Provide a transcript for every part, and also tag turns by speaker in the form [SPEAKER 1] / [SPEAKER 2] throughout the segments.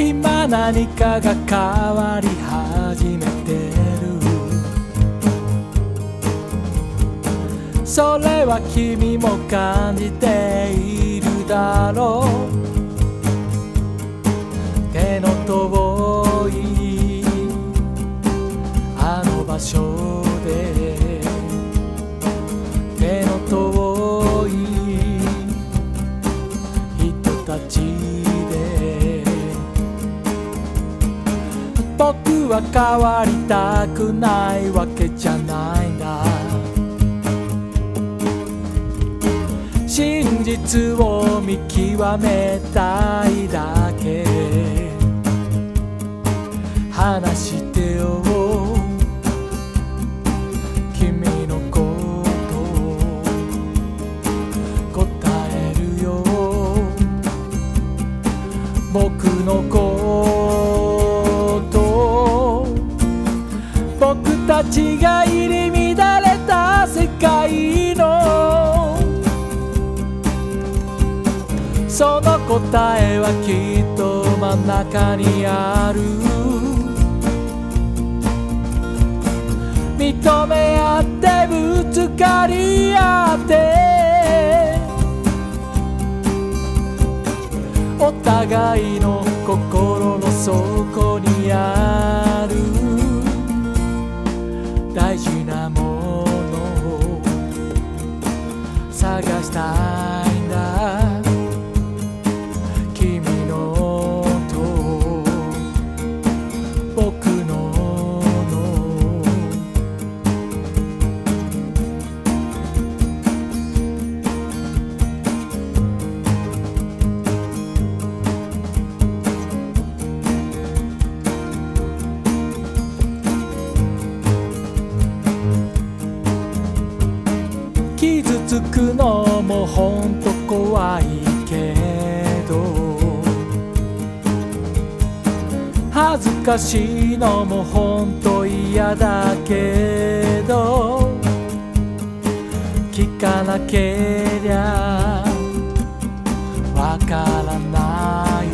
[SPEAKER 1] 今何かが変わり始めてる。それは君も感じているだろう。手の遠いあの場所で、手の遠い人たちで、僕は変わりたくないわけじゃないんだ。真実を見極めたいだけ。話してよ君のこと答えるよ。僕のこと僕たちが入り乱れた世界のその答えはきっと真ん中にある。認め合ってぶつかり合ってお互いの心の底にある大事なものを探したいんだ。君のと僕の傷つくのもほんと怖いけど、恥ずかしいのもほんと嫌だけど、聞かなけりゃわからない、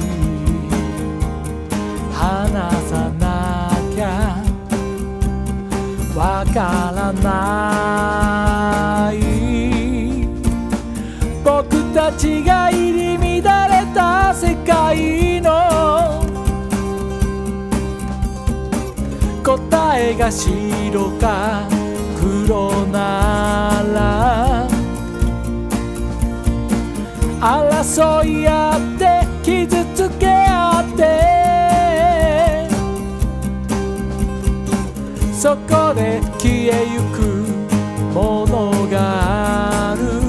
[SPEAKER 1] 話さなきゃわからない。僕たちが入り乱れた世界の答えが白か黒なら争い合って傷つけ合ってそこで消えゆくものがある。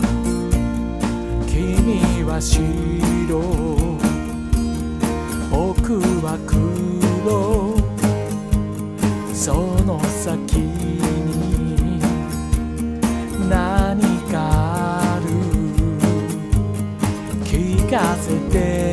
[SPEAKER 1] 君は白僕は黒、その先に何かある。聞かせて